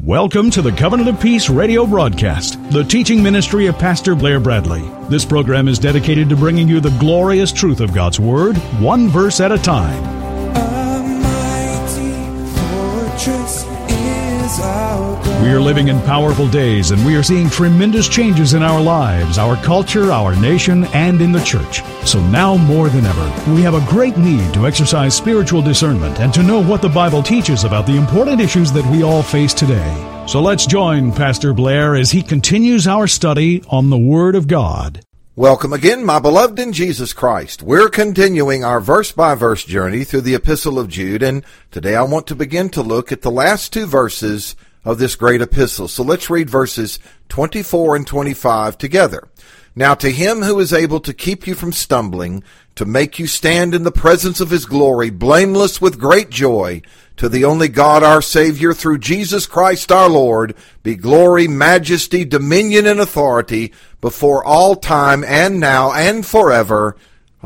Welcome to the Covenant of Peace radio broadcast, the teaching ministry of Pastor Blair Bradley. This program is dedicated to bringing you the glorious truth of God's Word, one verse at a time. A mighty fortress is our God. We are living in powerful days, and we are seeing tremendous changes in our lives, our culture, our nation, and in the church. So now more than ever, we have a great need to exercise spiritual discernment and to know what the Bible teaches about the important issues that we all face today. So let's join Pastor Blair as he continues our study on the Word of God. Welcome again, my beloved in Jesus Christ. We're continuing our verse-by-verse journey through the Epistle of Jude, and today I want to begin to look at the last two verses of this great epistle. So let's read verses 24 and 25 together. Now to him who is able to keep you from stumbling, to make you stand in the presence of his glory, blameless with great joy, to the only God our Savior, through Jesus Christ our Lord, be glory, majesty, dominion, and authority before all time and now and forever.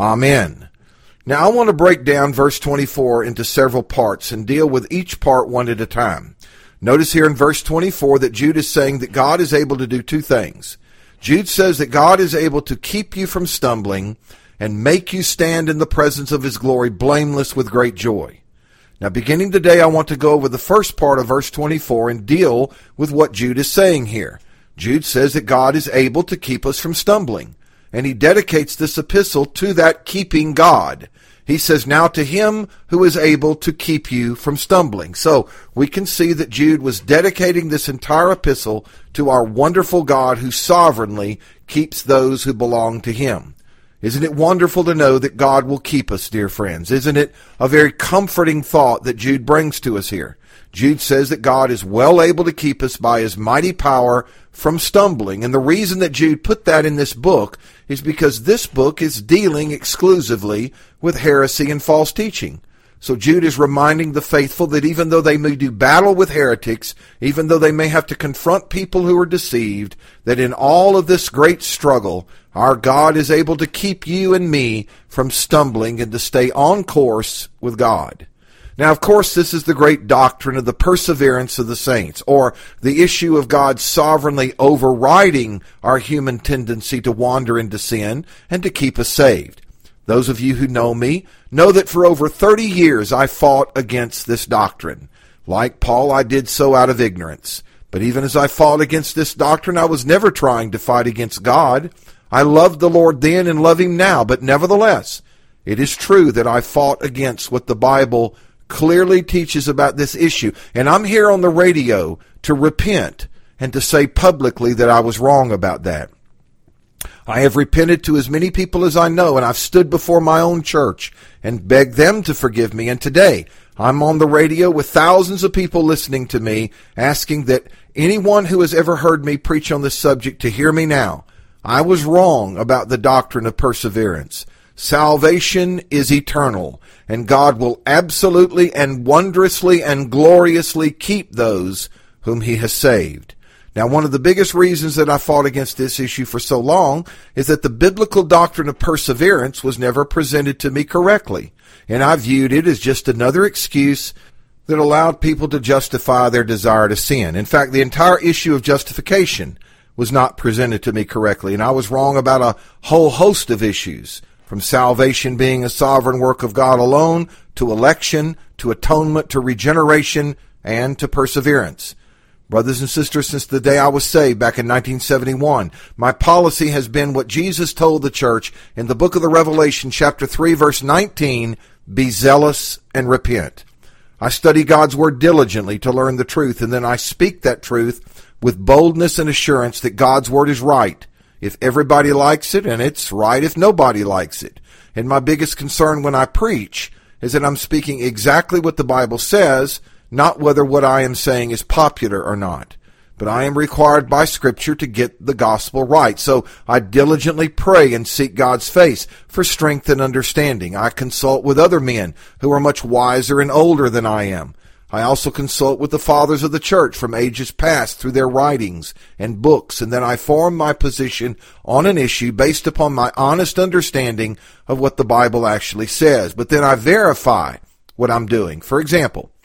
Amen. Now I want to break down verse 24 into several parts and deal with each part one at a time. Notice here in verse 24 that Jude is saying that God is able to do two things. Jude says that God is able to keep you from stumbling and make you stand in the presence of his glory, blameless with great joy. Now, beginning today, I want to go over the first part of verse 24 and deal with what Jude is saying here. Jude says that God is able to keep us from stumbling, and he dedicates this epistle to that keeping God. He says, now to him who is able to keep you from stumbling. So we can see that Jude was dedicating this entire epistle to our wonderful God who sovereignly keeps those who belong to him. Isn't it wonderful to know that God will keep us, dear friends? Isn't it a very comforting thought that Jude brings to us here? Jude says that God is well able to keep us by his mighty power from stumbling. And the reason that Jude put that in this book is because this book is dealing exclusively with heresy and false teaching. So Jude is reminding the faithful that even though they may do battle with heretics, even though they may have to confront people who are deceived, that in all of this great struggle, our God is able to keep you and me from stumbling and to stay on course with God. Now, of course, this is the great doctrine of the perseverance of the saints, or the issue of God sovereignly overriding our human tendency to wander into sin and to keep us saved. Those of you who know me know that for over 30 years I fought against this doctrine. Like Paul, I did so out of ignorance. But even as I fought against this doctrine, I was never trying to fight against God. I loved the Lord then and love him now, but nevertheless, it is true that I fought against what the Bible clearly teaches about this issue. And I'm here on the radio to repent and to say publicly that I was wrong about that. I have repented to as many people as I know, and I've stood before my own church and begged them to forgive me. And today, I'm on the radio with thousands of people listening to me, asking that anyone who has ever heard me preach on this subject to hear me now. I was wrong about the doctrine of perseverance. Salvation is eternal, and God will absolutely and wondrously and gloriously keep those whom he has saved. Now, one of the biggest reasons that I fought against this issue for so long is that the biblical doctrine of perseverance was never presented to me correctly, and I viewed it as just another excuse that allowed people to justify their desire to sin. In fact, the entire issue of justification was not presented to me correctly, and I was wrong about a whole host of issues, from salvation being a sovereign work of God alone, to election, to atonement, to regeneration, and to perseverance. Brothers and sisters, since the day I was saved back in 1971, my policy has been what Jesus told the church in the book of the Revelation, chapter 3, verse 19, be zealous and repent. I study God's Word diligently to learn the truth, and then I speak that truth with boldness and assurance that God's Word is right. If everybody likes it, and it's right if nobody likes it. And my biggest concern when I preach is that I'm speaking exactly what the Bible says, not whether what I am saying is popular or not. But I am required by Scripture to get the gospel right. So I diligently pray and seek God's face for strength and understanding. I consult with other men who are much wiser and older than I am. I also consult with the fathers of the church from ages past through their writings and books, and then I form my position on an issue based upon my honest understanding of what the Bible actually says. But then I verify what I'm doing. For example,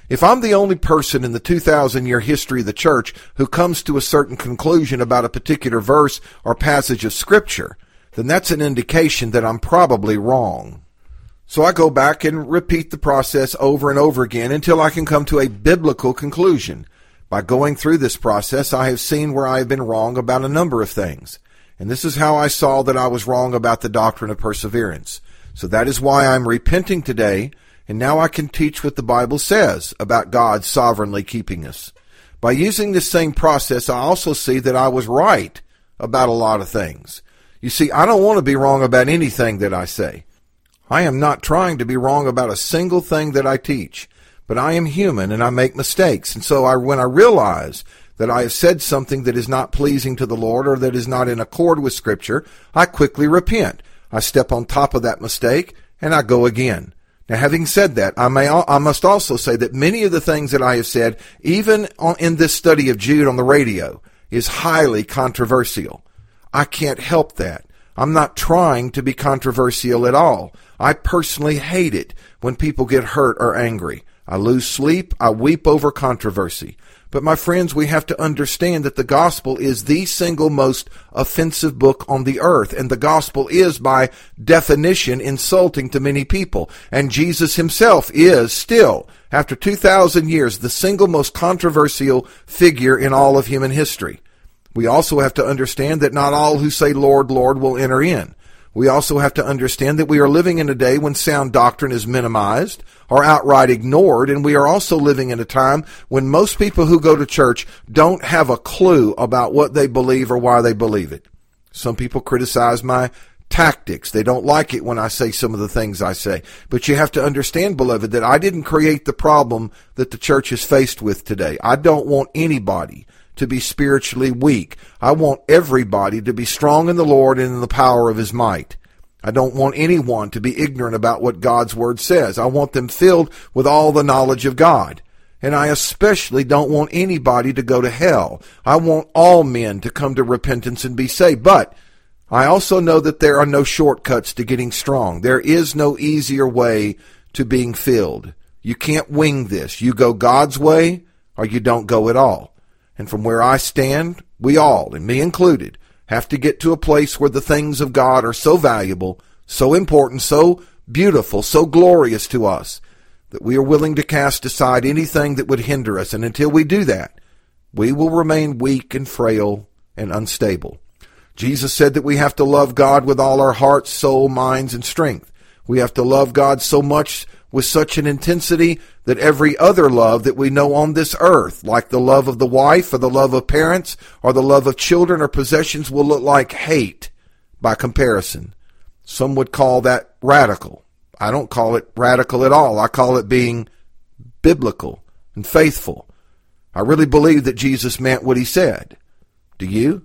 If I'm the only person in the 2,000-year history of the church who comes to a certain conclusion about a particular verse or passage of Scripture, then that's an indication that I'm probably wrong. So I go back and repeat the process over and over again until I can come to a biblical conclusion. By going through this process, I have seen where I have been wrong about a number of things. And this is how I saw that I was wrong about the doctrine of perseverance. So that is why I'm repenting today, and now I can teach what the Bible says about God sovereignly keeping us. By using this same process, I also see that I was right about a lot of things. You see, I don't want to be wrong about anything that I say. I am not trying to be wrong about a single thing that I teach. But I am human and I make mistakes. And so when I realize that I have said something that is not pleasing to the Lord or that is not in accord with Scripture, I quickly repent. I step on top of that mistake and I go again. Now, having said that, I must also say that many of the things that I have said, even in this study of Jude on the radio, is highly controversial. I can't help that. I'm not trying to be controversial at all. I personally hate it when people get hurt or angry. I lose sleep. I weep over controversy. But my friends, we have to understand that the gospel is the single most offensive book on the earth. And the gospel is, by definition, insulting to many people. And Jesus himself is still, after 2,000 years, the single most controversial figure in all of human history. We also have to understand that not all who say, Lord, Lord, will enter in. We also have to understand that we are living in a day when sound doctrine is minimized or outright ignored, and we are also living in a time when most people who go to church don't have a clue about what they believe or why they believe it. Some people criticize my tactics. They don't like it when I say some of the things I say. But you have to understand, beloved, that I didn't create the problem that the church is faced with today. I don't want anybody to be spiritually weak. I want everybody to be strong in the Lord and in the power of his might. I don't want anyone to be ignorant about what God's word says. I want them filled with all the knowledge of God. And I especially don't want anybody to go to hell. I want all men to come to repentance and be saved. But I also know that there are no shortcuts to getting strong. There is no easier way to being filled. You can't wing this. You go God's way or you don't go at all. And from where I stand, we all, and me included, have to get to a place where the things of God are so valuable, so important, so beautiful, so glorious to us, that we are willing to cast aside anything that would hinder us. And until we do that, we will remain weak and frail and unstable. Jesus said that we have to love God with all our hearts, soul, minds, and strength. We have to love God so much, with such an intensity, that every other love that we know on this earth, like the love of the wife or the love of parents or the love of children or possessions, will look like hate by comparison. Some would call that radical. I don't call it radical at all. I call it being biblical and faithful. I really believe that Jesus meant what he said. Do you?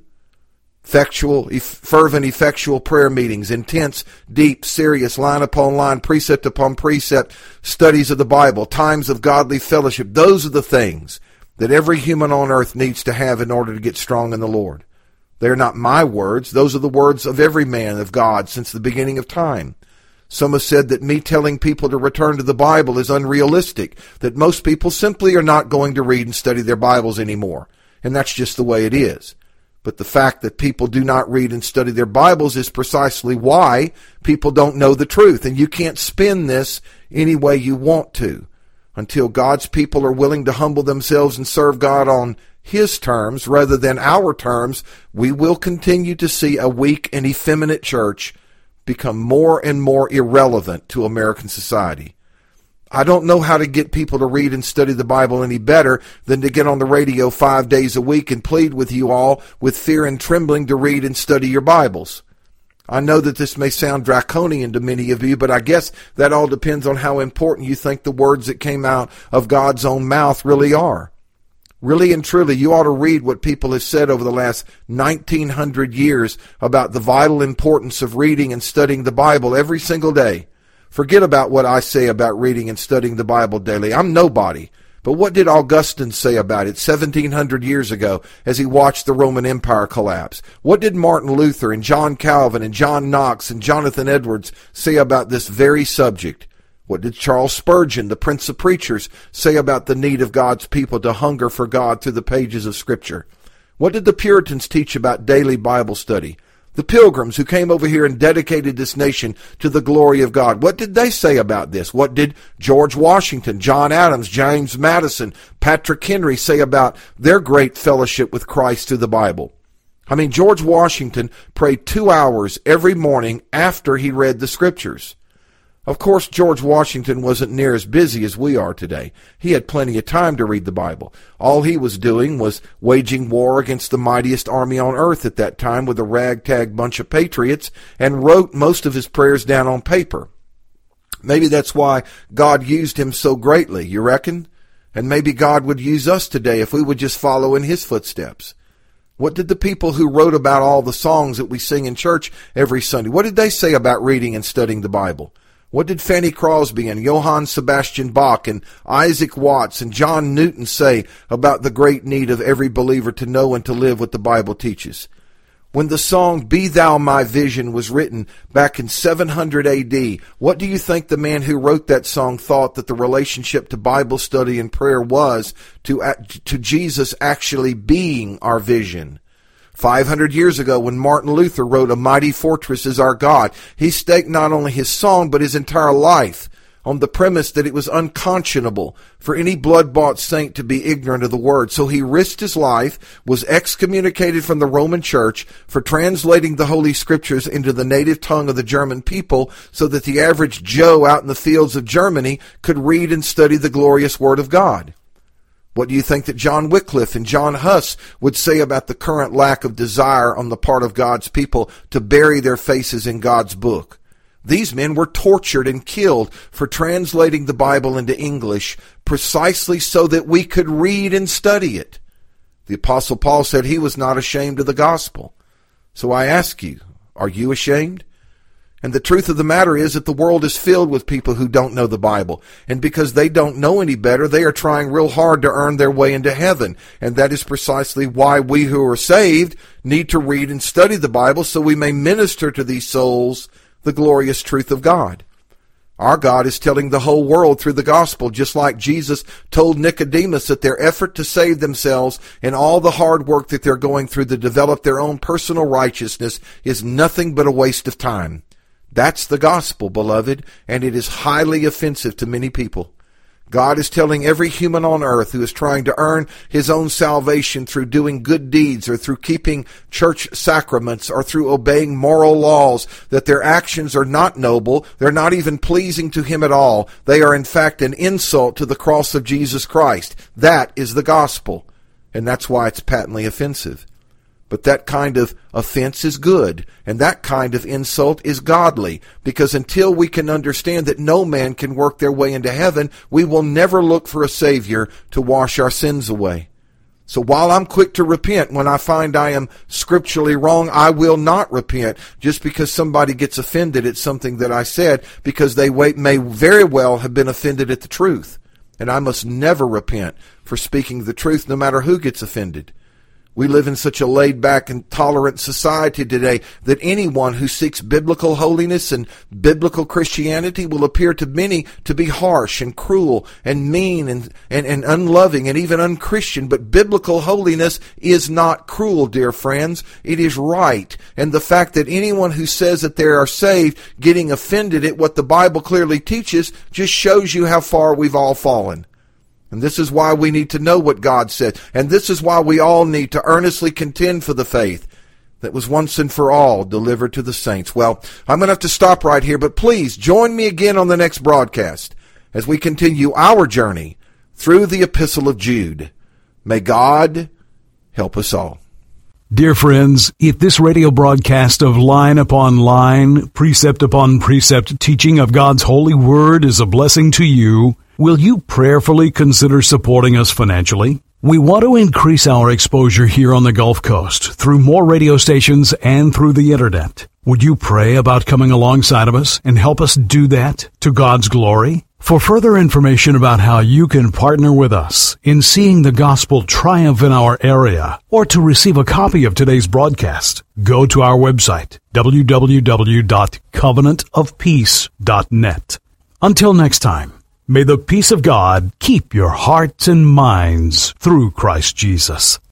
Fervent, effectual prayer meetings, intense, deep, serious, line upon line, precept upon precept, studies of the Bible, times of godly fellowship. Those are the things that every human on earth needs to have in order to get strong in the Lord. They are not my words. Those are the words of every man of God since the beginning of time. Some have said that me telling people to return to the Bible is unrealistic, that most people simply are not going to read and study their Bibles anymore. And that's just the way it is. But the fact that people do not read and study their Bibles is precisely why people don't know the truth. And you can't spin this any way you want to. Until God's people are willing to humble themselves and serve God on his terms rather than our terms, we will continue to see a weak and effeminate church become more and more irrelevant to American society. I don't know how to get people to read and study the Bible any better than to get on the radio 5 days a week and plead with you all with fear and trembling to read and study your Bibles. I know that this may sound draconian to many of you, but I guess that all depends on how important you think the words that came out of God's own mouth really are. Really and truly, you ought to read what people have said over the last 1900 years about the vital importance of reading and studying the Bible every single day. Forget about what I say about reading and studying the Bible daily. I'm nobody. But what did Augustine say about it 1,700 years ago as he watched the Roman Empire collapse? What did Martin Luther and John Calvin and John Knox and Jonathan Edwards say about this very subject? What did Charles Spurgeon, the Prince of Preachers, say about the need of God's people to hunger for God through the pages of Scripture? What did the Puritans teach about daily Bible study? The Pilgrims who came over here and dedicated this nation to the glory of God, what did they say about this? What did George Washington, John Adams, James Madison, Patrick Henry say about their great fellowship with Christ through the Bible? I mean, George Washington prayed 2 hours every morning after he read the Scriptures. Of course, George Washington wasn't near as busy as we are today. He had plenty of time to read the Bible. All he was doing was waging war against the mightiest army on earth at that time with a ragtag bunch of patriots, and wrote most of his prayers down on paper. Maybe that's why God used him so greatly, you reckon? And maybe God would use us today if we would just follow in his footsteps. What did the people who wrote about all the songs that we sing in church every Sunday, what did they say about reading and studying the Bible? What did Fanny Crosby and Johann Sebastian Bach and Isaac Watts and John Newton say about the great need of every believer to know and to live what the Bible teaches? When the song "Be Thou My Vision" was written back in 700 AD, what do you think the man who wrote that song thought that the relationship to Bible study and prayer was to Jesus actually being our vision? 500 years ago, when Martin Luther wrote "A Mighty Fortress Is Our God," he staked not only his song but his entire life on the premise that it was unconscionable for any blood-bought saint to be ignorant of the Word. So he risked his life, was excommunicated from the Roman Church for translating the Holy Scriptures into the native tongue of the German people so that the average Joe out in the fields of Germany could read and study the glorious Word of God. What do you think that John Wycliffe and John Huss would say about the current lack of desire on the part of God's people to bury their faces in God's book? These men were tortured and killed for translating the Bible into English precisely so that we could read and study it. The Apostle Paul said he was not ashamed of the gospel. So I ask you, are you ashamed? And the truth of the matter is that the world is filled with people who don't know the Bible. And because they don't know any better, they are trying real hard to earn their way into heaven. And that is precisely why we who are saved need to read and study the Bible so we may minister to these souls the glorious truth of God. Our God is telling the whole world through the gospel, just like Jesus told Nicodemus that their effort to save themselves and all the hard work that they're going through to develop their own personal righteousness is nothing but a waste of time. That's the gospel, beloved, and it is highly offensive to many people. God is telling every human on earth who is trying to earn his own salvation through doing good deeds or through keeping church sacraments or through obeying moral laws that their actions are not noble, they're not even pleasing to him at all. They are in fact an insult to the cross of Jesus Christ. That is the gospel, and that's why it's patently offensive. But that kind of offense is good, and that kind of insult is godly, because until we can understand that no man can work their way into heaven, we will never look for a Savior to wash our sins away. So while I'm quick to repent when I find I am scripturally wrong, I will not repent just because somebody gets offended at something that I said, because they may very well have been offended at the truth. And I must never repent for speaking the truth, no matter who gets offended. We live in such a laid-back and tolerant society today that anyone who seeks biblical holiness and biblical Christianity will appear to many to be harsh and cruel and mean and unloving and even unchristian. But biblical holiness is not cruel, dear friends. It is right. And the fact that anyone who says that they are saved getting offended at what the Bible clearly teaches just shows you how far we've all fallen. And this is why we need to know what God said. And this is why we all need to earnestly contend for the faith that was once and for all delivered to the saints. Well, I'm going to have to stop right here, but please join me again on the next broadcast as we continue our journey through the Epistle of Jude. May God help us all. Dear friends, if this radio broadcast of line upon line, precept upon precept teaching of God's holy word is a blessing to you, will you prayerfully consider supporting us financially? We want to increase our exposure here on the Gulf Coast through more radio stations and through the Internet. Would you pray about coming alongside of us and help us do that to God's glory? For further information about how you can partner with us in seeing the gospel triumph in our area, or to receive a copy of today's broadcast, go to our website, www.covenantofpeace.net. Until next time, may the peace of God keep your hearts and minds through Christ Jesus.